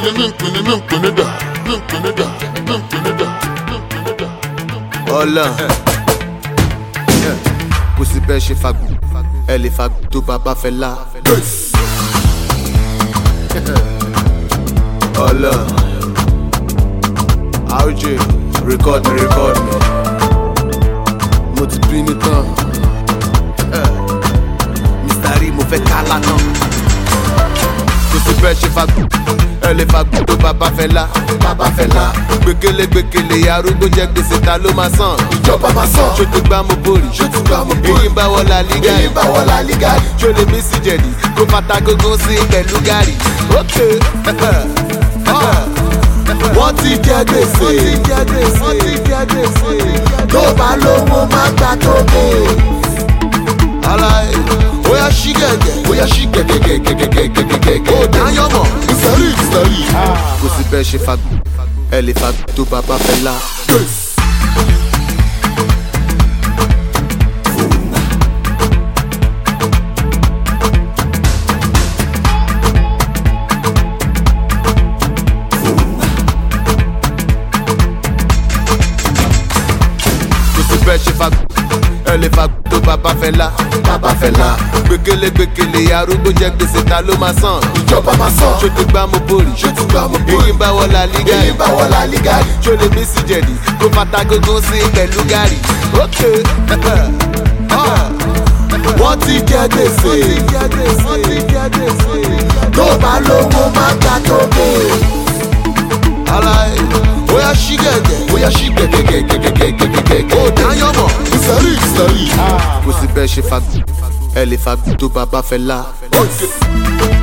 Ọlá kò sí bẹ́ẹ̀ ṣe fagbó ẹ lè fagbó tó bàbá fẹ́ lá. Ọlá RJ record me mo ti bínú tán Mr. Rí mo fẹ́ kálá tán. Kò sí bẹ́ẹ̀ ṣe fagbó ẹ lè fagbó tó bàbá fẹ́ lá. Gbékélé arúgbó jẹ gbèsè ta ló máa san. Ìjọba máa san. Ṣó ti gbá mo borí. Èyí ń bá wọ La Liga. Ṣó lè mí sí jẹ̀dí kó fata gógó sí pẹ̀lú gàrí. Okay. Wọ́n ti jẹ gbèsè. Tó bá lówó má gbà tó bò. Aláì bóyá ṣí gẹ̀gẹ̀. Ó dáyọ̀ mọ̀. Ìsẹ̀rí. Kò sí bẹ́ẹ̀ ṣe fagbó ẹ lè fagbó tó bàbá fẹ́ lá. Bẹ́ẹ̀ ṣe fagbó ẹ lè fagbó tó bàbá fẹ́ lá. Gbékélé arúgbó jẹ gbèsè ta ló máa san. Ìjọba máa san. Ṣó ti gbá mo borí. Èyí ń bá wọ La Liga. Ṣó lè mí sí jẹ̀dí kó fata gógó sí pẹ̀lú gàrí. Okay. Wọ́n ti jẹ gbèsè. Tó bá lówó má gbà tó bò. Aláì bóyá ṣí gẹ̀gẹ̀. Ó dáyọ̀ mọ̀. Ìsẹ̀rí. Kò sí bẹ́ẹ̀ ṣe fagbó ẹ lè fagbó tó bàbá fẹ́ lá.